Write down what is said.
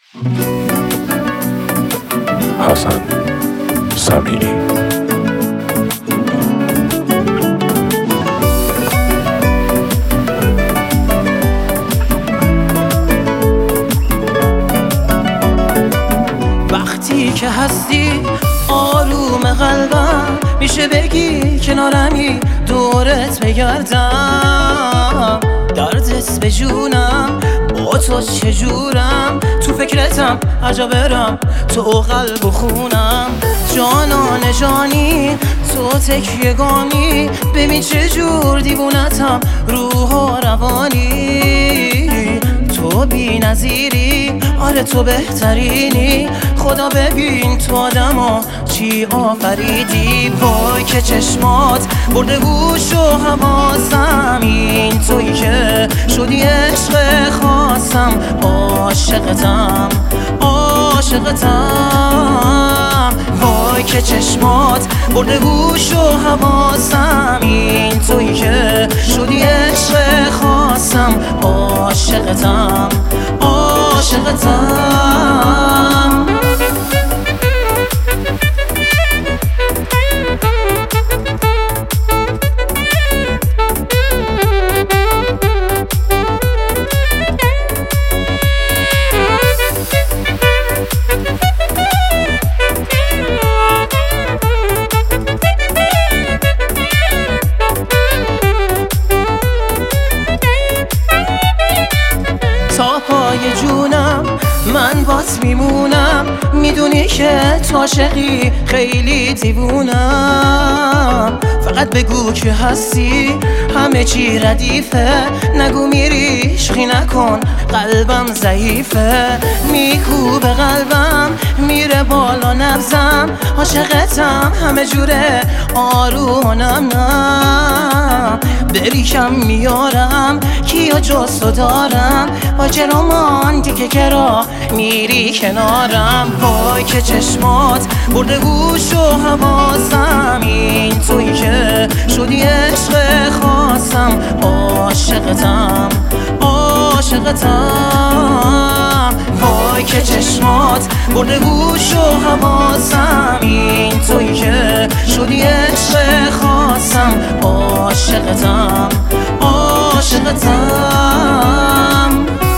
حسن سمیعی. وقتی که هستی آروم قلبم، میشه بگی کنارمی دورت بگردم. دردت به جونم، با تو چجورم، تو فکرتم هر جا برم، تو قلب و خونم. جانان جانی تو تکیه گامی، ببین چجور دیوونتم روح و روانی. تو بی نظیری، آره تو بهترینی، خدا ببین تو آدمو چی آفریدی. وای که چشمات برده گوش و حواسم، این تویی که شدی عشق خاصم. عاشقتم عاشقتم، وای که چشمات برده گوش و حواسم، این تویی که شدی عشق خاصم. عاشقتم عاشقتم. تا پای جونم من بات میمونم، میدونی که تو عاشقی خیلی دیوونم. فقط بگو که هستی، همه چی ردیفه، نگو میری عشقی نکن، قلبم ضعیفه. میکوبه قلبم میره بالا نبضم، عاشقتم همه جوره آرومم. نه بری کم میارم کیا جز تو دارم، با چه رومانتیکه که را میری کنارم. وای که چشمات برده گوش و حواسم، این تویی که شدی عشق خاصم. عاشقتم عاشقتم، وای که چشمات برده گوش و حواسم، این تویی که شدی عشق خاصم. عاشقتم عاشقتم.